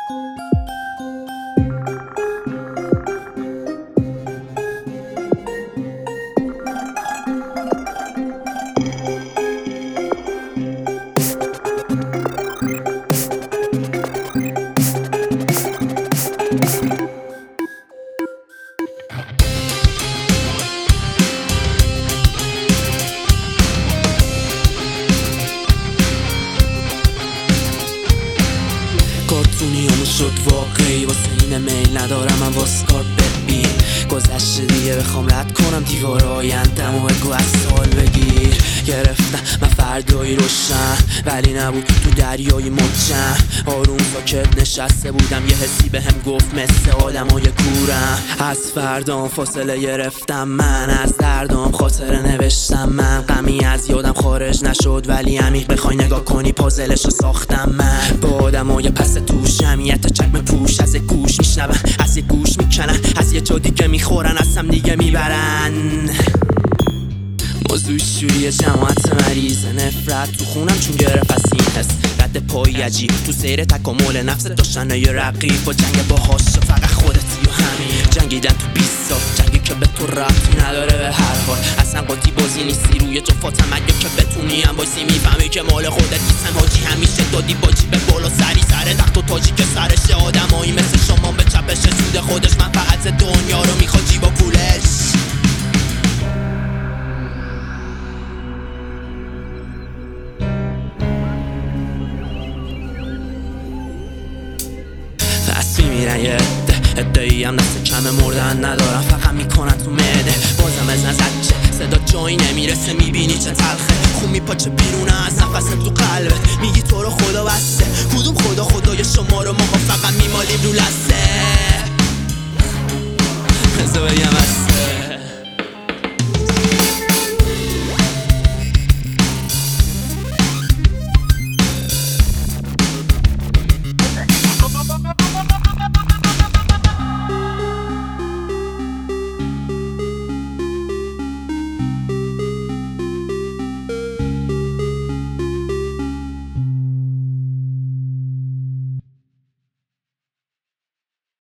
کارتونیامو شد واقعی، واسه اینه میل ندارم من واسه کار ببین گذشته دیگه بخوام رد کنم دیوار آیندم و بگو از سال بگیر. گرفتم من فردایی روشن ولی نبود تو دریای مچم، آروم ساکت نشسته بودم یه حسی بهم گفت مثل آدمای کورم. از فردام فاصله گرفتم من از دردام، خاطره نوشتم من غمی از یادم خارج نشد ولی عمیق بخوای نگاه کنی پازلشو ساختم من. با آدمای پس توش جمعیت چکم پوش از گوش میشنون، از یه گوش میکنن، از یه جا دیگه میخورن، از هم دیگه میبرن. موضوع شوری جماعت مریض نفرت تو خونم چون گرفت از این حس رد پای عجیب تو سیر تکامل نفس داشتن یه رقیب با جنگ باهاش فقط خودتی و همین جنگیدن تو 20 سال جنگی که به تو ربطی نداره به هر حال اصلا قاطی بازی نیستی روی جفاتم اگه که بتونی هم بایستی میفهمی که مال خودت نیستن حاجی همیشه دادی باجی به بالا سری سر تخت و تاجی که سرش آدمایی مثل شما به چپش سود خودش من فقط دنیا رو میخواد جیب و پولش. دست میمیرن یه ادهی هم دست کم مردن ندارم فقط میکنن تو معده بازم از نزد چه صدا جایی نمیرسه میبینی چه تلخه خون میپاچه بیرونه از نفس تو قلبت میگی تو رو خدا بسته کدوم خدای شما رو ما فقط میمالیم رو لسته.